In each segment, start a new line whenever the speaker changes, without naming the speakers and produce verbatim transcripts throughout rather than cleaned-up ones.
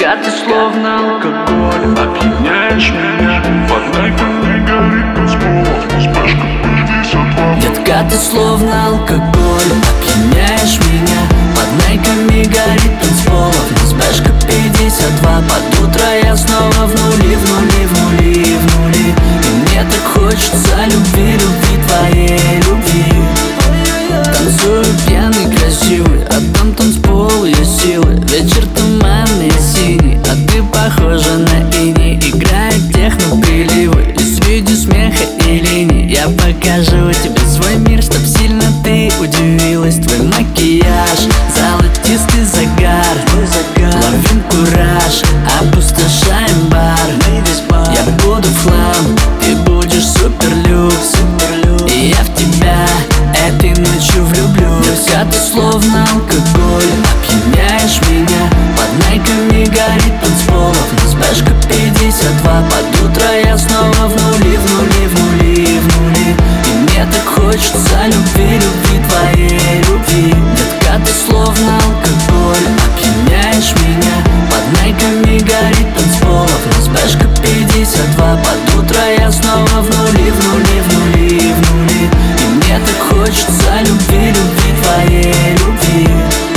Детка, ты словно алкоголь, опьяняешь меня. Под лайками горит танцпол, вспышка пятьдесят два.
Детка, ты словно алкоголь, опьяняешь меня. Под найками горит танцпол, вспышка пятьдесят два. Под утро я снова в нули, в нули, в нули, в нули. И мне так хочется любви, любви, твоей любви. Танцую пьяный, красивый, а там танцпол, я силы. Вечер туманный, синий, а ты похожа на иней. Играет техно-приливы, и среди смеха и линий я покажу тебе свой мир, чтоб сильно ты удивилась. Твой макияж, золотистый загар, ловим кураж, опустошаем бар. Я буду в хлам, ты будешь суперлюкс, и я в тебя этой ночью влюблюсь. Детка, ты словно алкоголь, опьяняешь меня. Под найками горит танцпол, вспышка пятьдесят два. Под утро я снова в нули, в нули, в нули, в нули. И мне так хочется любви, любви, твоей любви. Детка, ты словно алкоголь, опьяняешь меня. Под найками горит танцпол, вспышка пятьдесят два. Под утро я снова в нули, в нули, в нули, в нули. И мне так хочется любви, любви, твоей любви.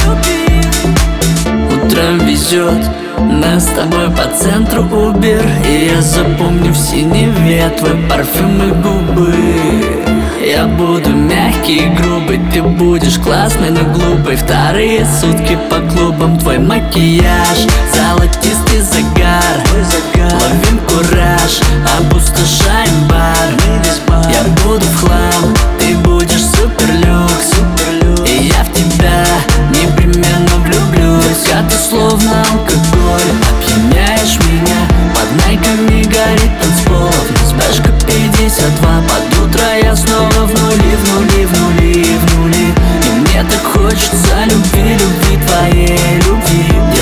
Утром везет нас с тобой по центру Убер, и я запомню в синеве твой парфюм и губы. Я буду мягкий и грубый, ты будешь классный, но глупый. Вторые сутки по клубам, твой макияж, золотистый загар, ловим кураж, опустошаем бар. Я буду в хлам, ты будешь суперлюкс, и я в тебя непременно влюблюсь. Детка, ты словно алкоголь, опьяняешь меня. Под найками горит танцпол, вспышка пятьдесят два. Под утро я снова в нули, в нули, в нули, в нули. И мне так хочется любви, любви, твоей любви.